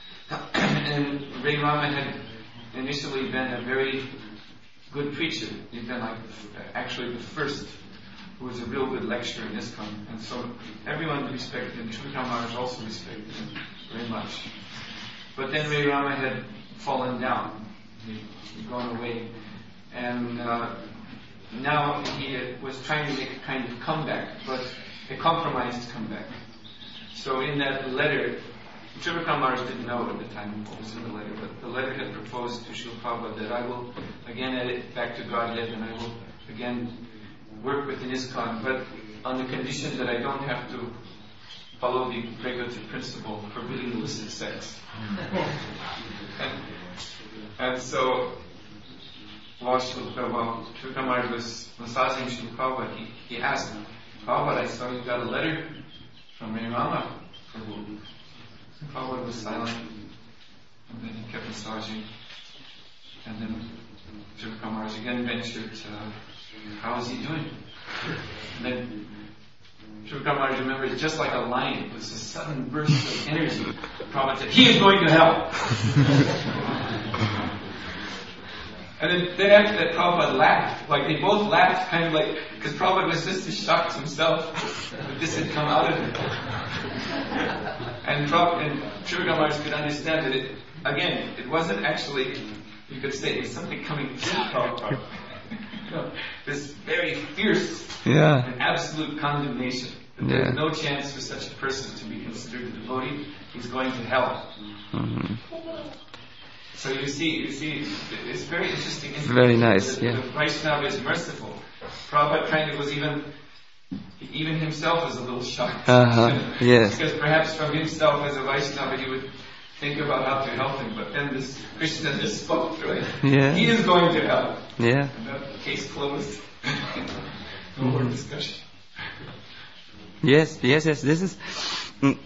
And Ray Rama had initially been a very good preacher. He'd been like actually the first who was a real good lecturer in ISKCON. And so everyone respected him. Srila Maharaj also respected him very much. But then Ray Rama had fallen down. He had gone away. And uh, now he was trying to make a kind of comeback, but a compromised comeback. So in that letter, Srila Maharaj didn't know at the time what was in the letter, but the letter had proposed to Srila Prabhupada that I will again edit Back to Godhead, and I will again work with an ISKCON, but on the condition that I don't have to follow the regulative principle forbidding illicit sex. and, and so, while Srila Maharaj was massaging Srila Prabhupada, he, he asked him, Prabhupada, I saw you got a letter from Ray Rama for who? Prabhupada was silent, and then he kept massaging, and then Srila Maharaj again ventured, uh, how is he doing? And then Srila Maharaj remembered, just like a lion, it was a sudden burst of energy. Prabhupada said, he is going to hell! And then, then after that, Prabhupada laughed. Like, they both laughed, kind of like, because Prabhupada was just as shocked himself that this had come out of him. And Prabhupada and Srila Maharaj could understand that it, again, it wasn't actually, you could say, it was something coming through Prabhupada. You know, this very fierce Yeah. and absolute condemnation. That Yeah. there's no chance for such a person to be considered a devotee. He's going to hell. Mm-hmm. So you see, you see, it's very interesting. Very nice, the, yeah. The Vaishnava is merciful. Prabhupada kind of was even, even himself was a little shocked. Uh-huh, yes. Because perhaps from himself as a Vaishnava he would think about how to help him, but then this Krishna just spoke, right? Yeah. He is going to help. Yeah. And that case closed. No more discussion. Yes, yes, yes. This is mm,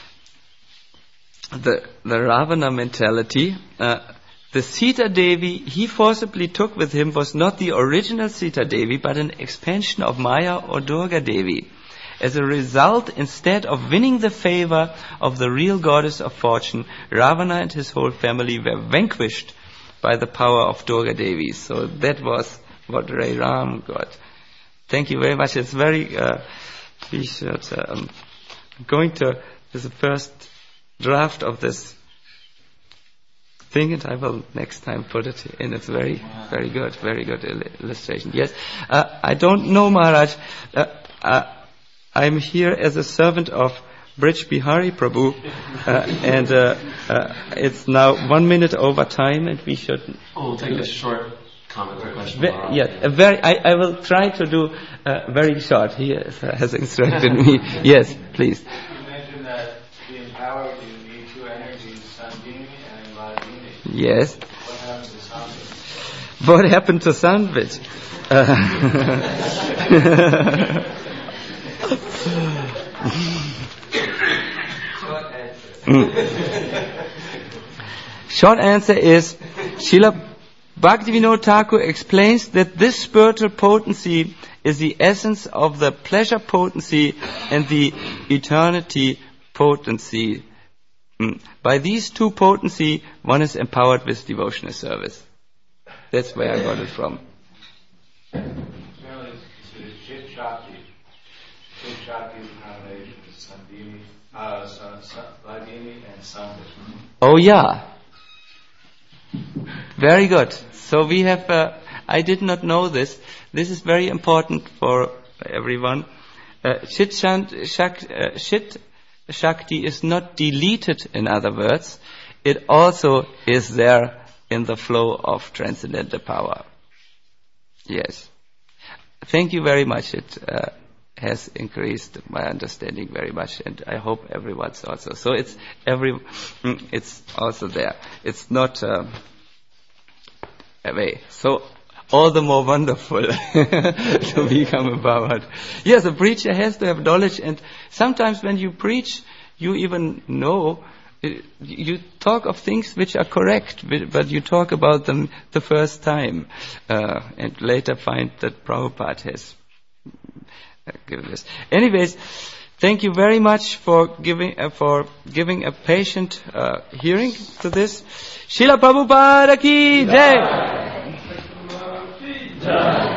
the the Ravana mentality. Uh, the Sita Devi he forcibly took with him was not the original Sita Devi, but an expansion of Maya or Durga Devi. As a result, instead of winning the favor of the real goddess of fortune, Ravana and his whole family were vanquished by the power of Durga Devi. So that was what Ray Ram got. Thank you very much. It's very. Uh, we should. Um, I'm going to. This is the first draft of this thing, and I will next time put it in. It's very, very good, very good illustration. Yes, uh, I don't know, Maharaj. Uh, uh, I'm here as a servant of Brij Bihari Prabhu, uh, and uh, uh, it's now one minute over time, and we should. Oh, we'll take a short comment or question. Ve- yeah, a very. I, I will try to do uh, very short. He has, uh, has instructed me. Yes, please. You mentioned that to be empowered, you need two energies, Sandhini and Vladini. Yes. What happened to Sandhini? What happened to Sandwich? Uh, Short answer is, Srila Bhaktivinoda Thakur explains that this spiritual potency is the essence of the pleasure potency and the eternity potency. Mm. By these two potency, one is empowered with devotional service. That's where I got it from. Apparently, it's Chit Shakti. Chit Shakti is a combination of Sandhini, uh, Vladini and Sandhini. Oh yeah. Very good. So we have, uh, I did not know this. This is very important for everyone. Uh, Chit Shak- uh, Chit Shakti is not deleted, in other words. It also is there in the flow of transcendental power. Yes. Thank you very much. It uh, has increased my understanding very much, and I hope everyone's also. So it's every, it's also there. It's not uh, away. So all the more wonderful to become empowered. Yes, a preacher has to have knowledge, and sometimes when you preach, you even know. You talk of things which are correct, but you talk about them the first time, uh, and later find that Prabhupada has given this. Anyways, thank you very much for giving uh, for giving a patient uh, hearing to this. Srila Prabhupada ki jai.